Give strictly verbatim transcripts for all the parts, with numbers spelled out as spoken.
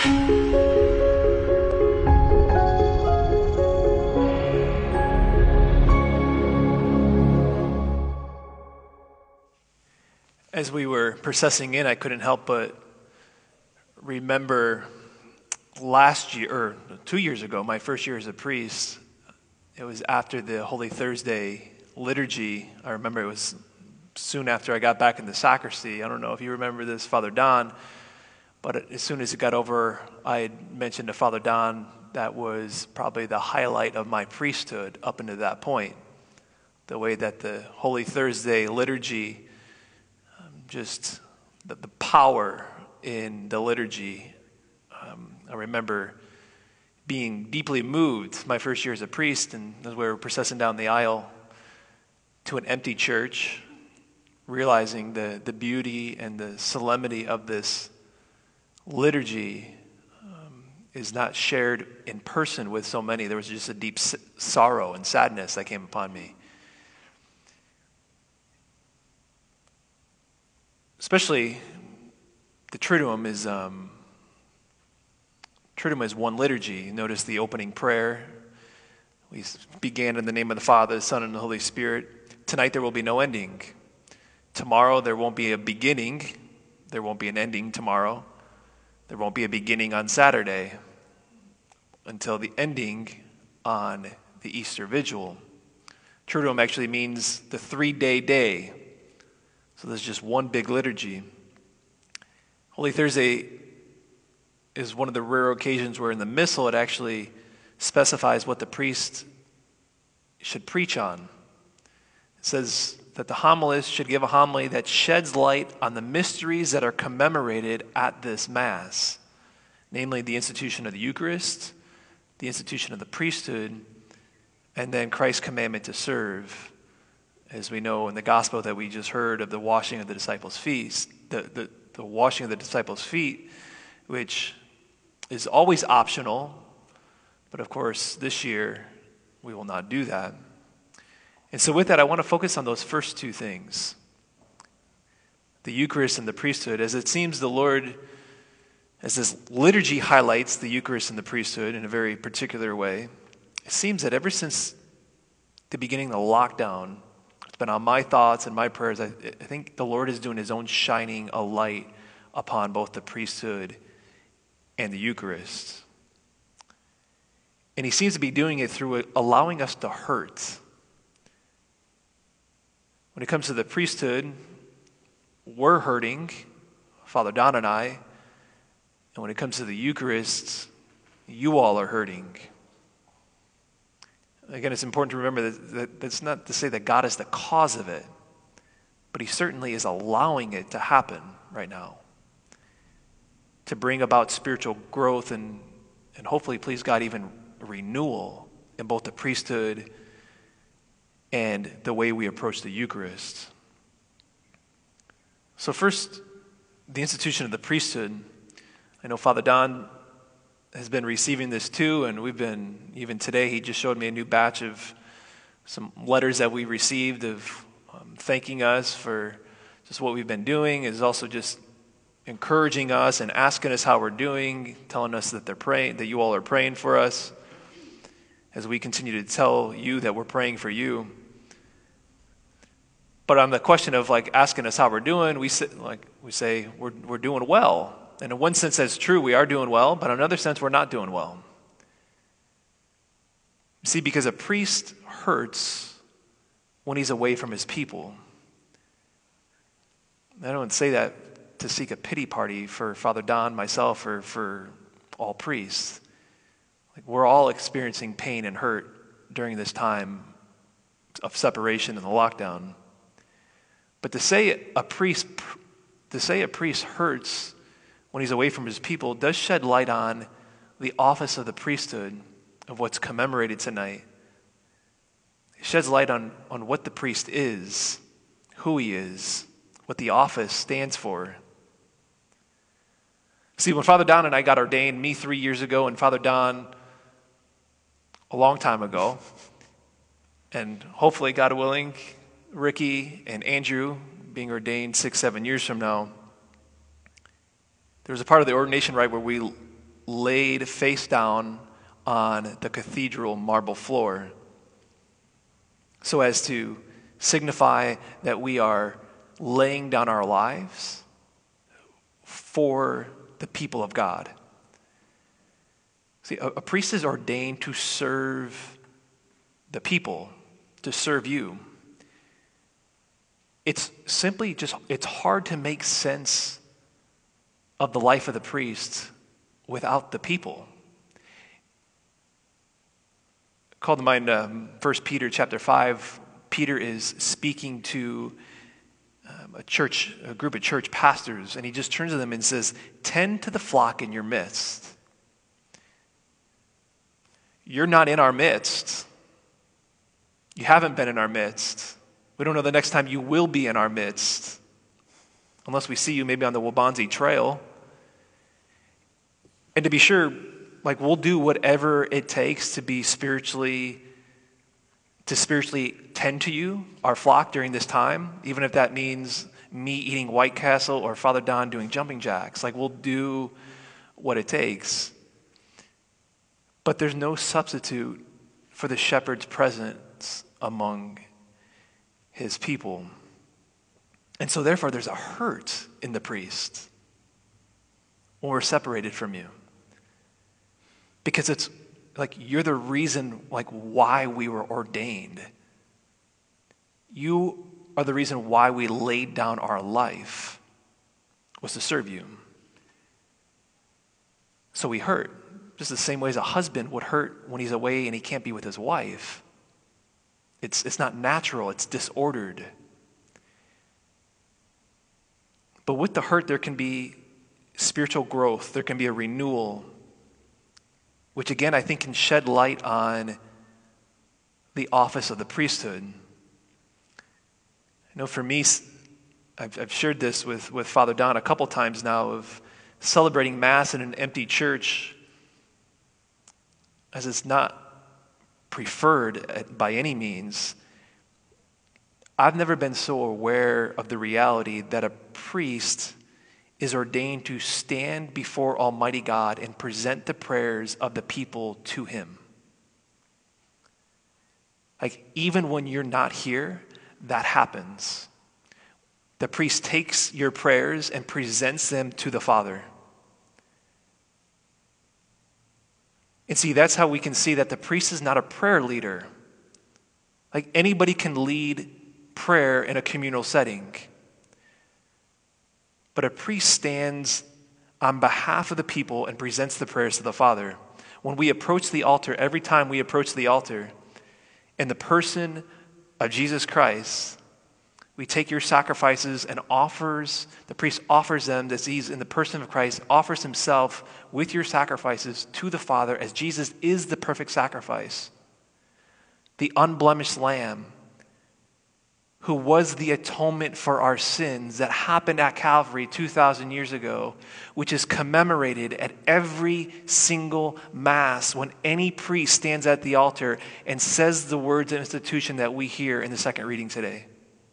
As we were processing in, I couldn't help but remember last year, or two years ago, my first year as a priest. It was after the Holy Thursday liturgy. I remember it was soon after I got back in the sacristy. I don't know if you remember this, Father Don, but as soon as it got over, I had mentioned to Father Don that was probably the highlight of my priesthood up until that point. The way that the Holy Thursday liturgy, just the, the power in the liturgy. Um, I remember being deeply moved my first year as a priest, and as we were processing down the aisle to an empty church, realizing the, the beauty and the solemnity of this liturgy um, is not shared in person with so many. There was just a deep s- sorrow and sadness that came upon me. Especially, the Triduum is um, Triduum is one liturgy. Notice the opening prayer. We began in the name of the Father, the Son, and the Holy Spirit. Tonight there will be no ending. Tomorrow there won't be a beginning. There won't be an ending tomorrow. There won't be a beginning on Saturday until the ending on the Easter Vigil. Triduum actually means the three-day day. So there's just one big liturgy. Holy Thursday is one of the rare occasions where in the Missal it actually specifies what the priest should preach on. It says that the homilist should give a homily that sheds light on the mysteries that are commemorated at this Mass, namely the institution of the Eucharist, the institution of the priesthood, and then Christ's commandment to serve. As we know in the gospel that we just heard of the washing of the disciples' feet, the, the, the washing of the disciples' feet, which is always optional, but of course this year we will not do that. And so with that, I want to focus on those first two things, the Eucharist and the priesthood, as it seems the Lord, as this liturgy highlights the Eucharist and the priesthood in a very particular way, it seems that ever since the beginning of the lockdown, been on my thoughts and my prayers. I, I think the Lord is doing his own shining a light upon both the priesthood and the Eucharist. And he seems to be doing it through allowing us to hurt. When it comes to the priesthood, we're hurting, Father Don and I. And when it comes to the Eucharist, you all are hurting. Again, it's important to remember that, that that's not to say that God is the cause of it, but he certainly is allowing it to happen right now to bring about spiritual growth and, and hopefully, please God, even renewal in both the priesthood and the way we approach the Eucharist. So first, the institution of the priesthood. I know Father Don has been receiving this too, and we've been, even today, he just showed me a new batch of some letters that we received of um, thanking us for just what we've been doing. Is also just encouraging us and asking us how we're doing, telling us that they're praying, that you all are praying for us, as we continue to tell you that we're praying for you. But on the question of like asking us how we're doing, we say, like we say we're we're doing well. And in one sense, that's true, we are doing well, but in another sense, we're not doing well. See, because a priest hurts when he's away from his people. I don't say that to seek a pity party for Father Don, myself, or for all priests. Like, we're all experiencing pain and hurt during this time of separation and the lockdown. But to say a priest, to say a priest hurts when he's away from his people does shed light on the office of the priesthood, of what's commemorated tonight. It sheds light on, on what the priest is, who he is, what the office stands for. See, when Father Don and I got ordained, me three years ago, and Father Don a long time ago, and hopefully, God willing, Ricky and Andrew being ordained six, seven years from now, there was a part of the ordination rite where we laid face down on the cathedral marble floor so as to signify that we are laying down our lives for the people of God. See, a, a priest is ordained to serve the people, to serve you. It's simply just, it's hard to make sense of the life of the priest without the people. Called to mind um, First Peter chapter five. Peter is speaking to um, a church, a group of church pastors, and he just turns to them and says, "Tend to the flock in your midst." You're not in our midst. You haven't been in our midst. We don't know the next time you will be in our midst, unless we see you maybe on the Wabanzi Trail. And to be sure, like, we'll do whatever it takes to be spiritually, to spiritually tend to you, our flock, during this time, even if that means me eating White Castle or Father Don doing jumping jacks. Like, we'll do what it takes. But there's no substitute for the shepherd's presence among his people. And so therefore there's a hurt in the priest when we're separated from you. Because it's like you're the reason like why we were ordained. You are the reason why we laid down our life, was to serve you. So we hurt. Just the same way as a husband would hurt when he's away and he can't be with his wife. It's, it's not natural, it's disordered. But with the hurt, there can be spiritual growth, there can be a renewal, which again I think can shed light on the office of the priesthood. I know for me, I've, I've shared this with, with Father Don a couple times now, of celebrating Mass in an empty church, as it's not preferred by any means. I've never been so aware of the reality that a priest is ordained to stand before Almighty God and present the prayers of the people to Him. Like, even when you're not here, that happens. The priest takes your prayers and presents them to the Father. And see, that's how we can see that the priest is not a prayer leader. Like, anybody can lead prayer in a communal setting. But a priest stands on behalf of the people and presents the prayers to the Father. When we approach the altar, every time we approach the altar, in the person of Jesus Christ, we take your sacrifices and offers, the priest offers them, as he's in the person of Christ, offers himself with your sacrifices to the Father, as Jesus is the perfect sacrifice, the unblemished Lamb, who was the atonement for our sins that happened at Calvary two thousand years ago, which is commemorated at every single Mass when any priest stands at the altar and says the words of institution that we hear in the second reading today.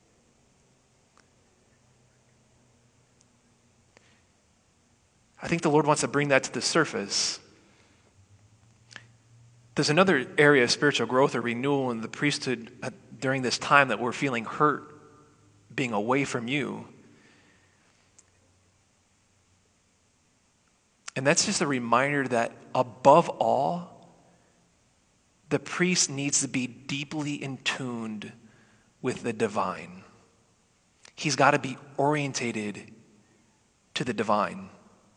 I think the Lord wants to bring that to the surface. There's another area of spiritual growth or renewal in the priesthood during this time that we're feeling hurt being away from you. And that's just a reminder that above all, the priest needs to be deeply in tuned with the divine. He's got to be orientated to the divine.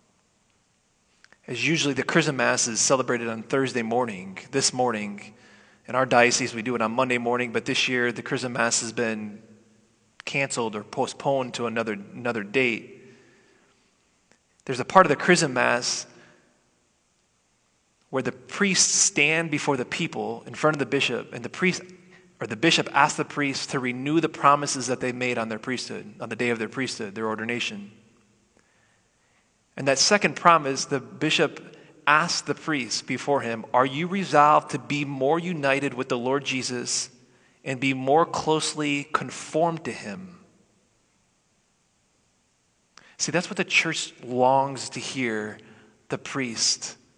As usually the Chrism Mass is celebrated on Thursday morning. This morning, in our diocese, we do it on Monday morning, but this year the Chrism Mass has been canceled or postponed to another, another date. There's a part of the Chrism Mass where the priests stand before the people in front of the bishop, and the priest or the bishop asks the priests to renew the promises that they made on their priesthood, on the day of their priesthood, their ordination. And that second promise, the bishop asked the priest before him, "Are you resolved to be more united with the Lord Jesus and be more closely conformed to Him?" See, that's what the church longs to hear the priest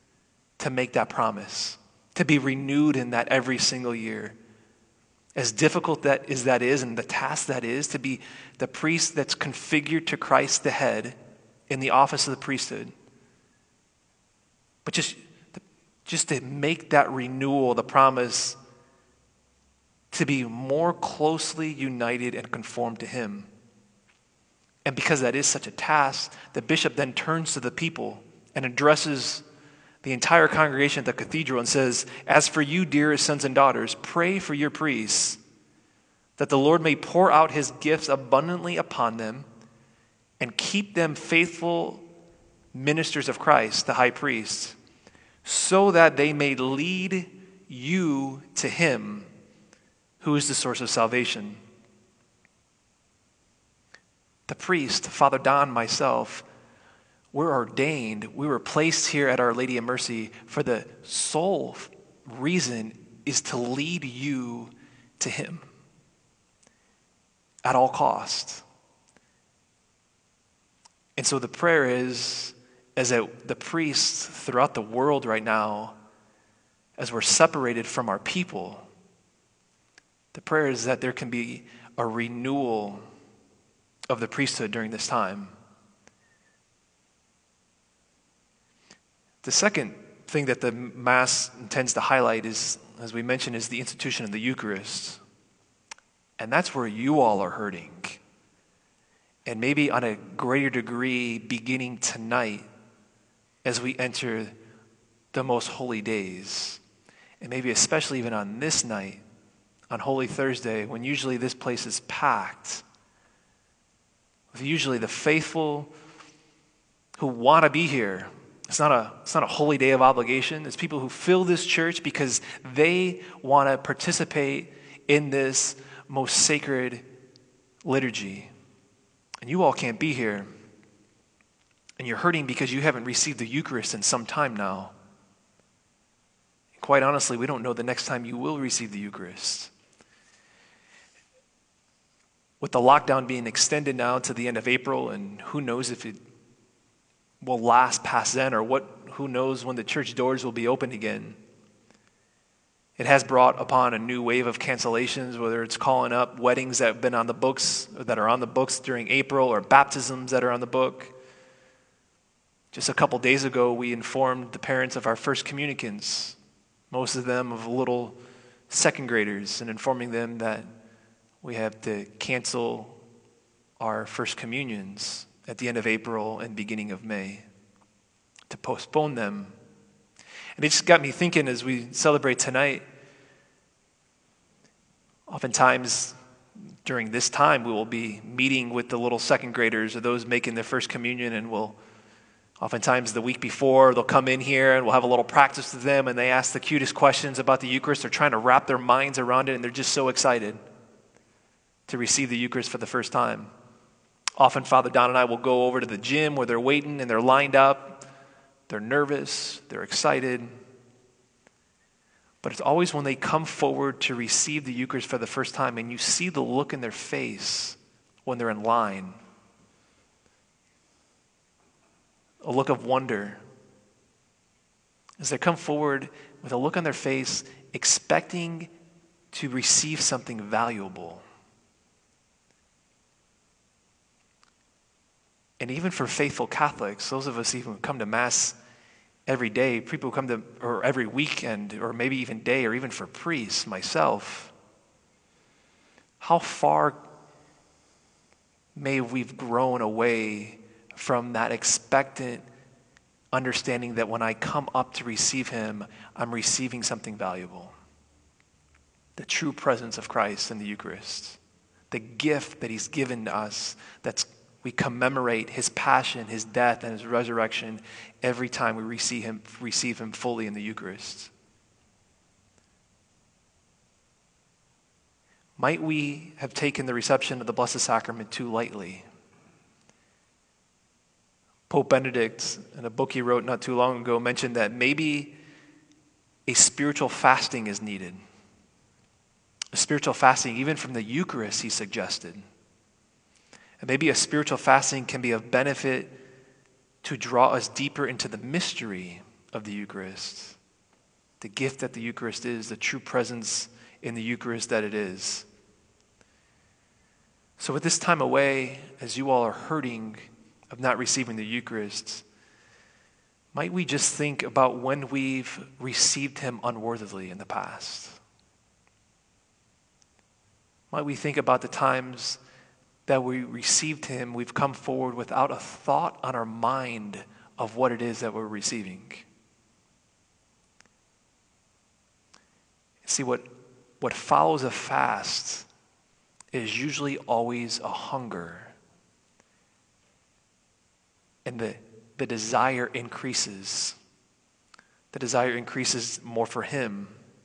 to make that promise, to be renewed in that every single year. As difficult that is that is, and the task that is, to be the priest that's configured to Christ the head in the office of the priesthood. But just, just to make that renewal, the promise to be more closely united and conformed to him. And because that is such a task, the bishop then turns to the people and addresses the entire congregation at the cathedral and says, "As for you, dearest sons and daughters, pray for your priests, that the Lord may pour out his gifts abundantly upon them and keep them faithful ministers of Christ, the high priest, so that they may lead you to him who is the source of salvation." The priest, Father Don, myself, we're ordained, we were placed here at Our Lady of Mercy for the sole reason is to lead you to him at all cost. And so the prayer is, as that the priests throughout the world right now, as we're separated from our people, the prayer is that there can be a renewal of the priesthood during this time. The second thing that the Mass intends to highlight is, as we mentioned, is the institution of the Eucharist. And that's where you all are hurting. And maybe on a greater degree beginning tonight as we enter the most holy days. And maybe especially even on this night, on Holy Thursday, when usually this place is packed with usually the faithful who want to be here. It's not a, it's not a holy day of obligation. It's people who fill this church because they want to participate in this most sacred liturgy. And you all can't be here. And you're hurting because you haven't received the Eucharist in some time now. And quite honestly, we don't know the next time you will receive the Eucharist. With the lockdown being extended now to the end of April, and who knows if it will last past then, or what, who knows when the church doors will be open again. It has brought upon a new wave of cancellations, whether it's calling up weddings that have been on the books, or that are on the books during April, or baptisms that are on the book. Just a couple days ago, we informed the parents of our first communicants, most of them of little second graders, and informing them that we have to cancel our first communions at the end of April and beginning of May, to postpone them. And it just got me thinking as we celebrate tonight, oftentimes during this time we will be meeting with the little second graders or those making their first communion, and we'll oftentimes the week before they'll come in here and we'll have a little practice with them, and they ask the cutest questions about the Eucharist. They're trying to wrap their minds around it, and they're just so excited to receive the Eucharist for the first time. Often Father Don and I will go over to the gym where they're waiting and they're lined up. They're nervous, they're excited. But it's always when they come forward to receive the Eucharist for the first time and you see the look in their face when they're in line. A look of wonder. As they come forward with a look on their face, expecting to receive something valuable. And even for faithful Catholics, those of us even who come to Mass every day, people who come to, or every weekend, or maybe even day, or even for priests, myself, how far may we've grown away from that expectant understanding that when I come up to receive him, I'm receiving something valuable. The true presence of Christ in the Eucharist. The gift that he's given to us, that's we commemorate his passion, his death, and his resurrection every time we receive him, receive him fully in the Eucharist. Might we have taken the reception of the Blessed Sacrament too lightly? Pope Benedict, in a book he wrote not too long ago, mentioned that maybe a spiritual fasting is needed. A spiritual fasting, even from the Eucharist, he suggested. And maybe a spiritual fasting can be of benefit to draw us deeper into the mystery of the Eucharist, the gift that the Eucharist is, the true presence in the Eucharist that it is. So with this time away, as you all are hurting of not receiving the Eucharist, might we just think about when we've received him unworthily in the past? Might we think about the times that we received him, we've come forward without a thought on our mind of what it is that we're receiving? See, what, what follows a fast is usually always a hunger. And the, the desire increases. The desire increases more for him.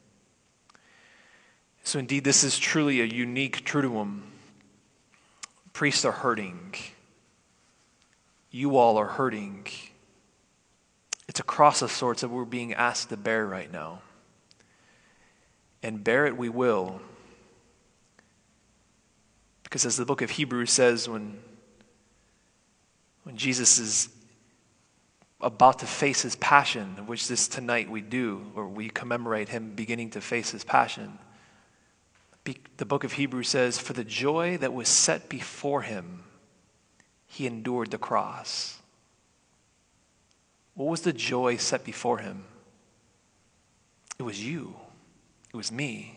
So indeed, this is truly a unique Triduum. Priests are hurting. You all are hurting. It's a cross of sorts that we're being asked to bear right now. And bear it we will. Because as the book of Hebrews says, when, when Jesus is about to face his passion, which this tonight we do, or we commemorate him beginning to face his passion, the book of Hebrews says, for the joy that was set before him, he endured the cross. What was the joy set before him? It was you. It was me.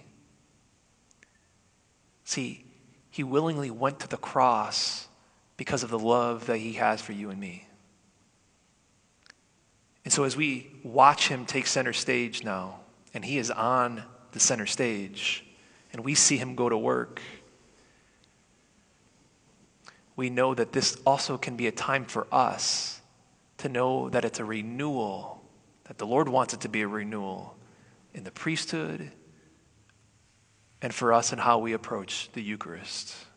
See, he willingly went to the cross because of the love that he has for you and me. And so as we watch him take center stage now, and he is on the center stage, and we see him go to work, we know that this also can be a time for us to know that it's a renewal, that the Lord wants it to be a renewal in the priesthood and for us in how we approach the Eucharist.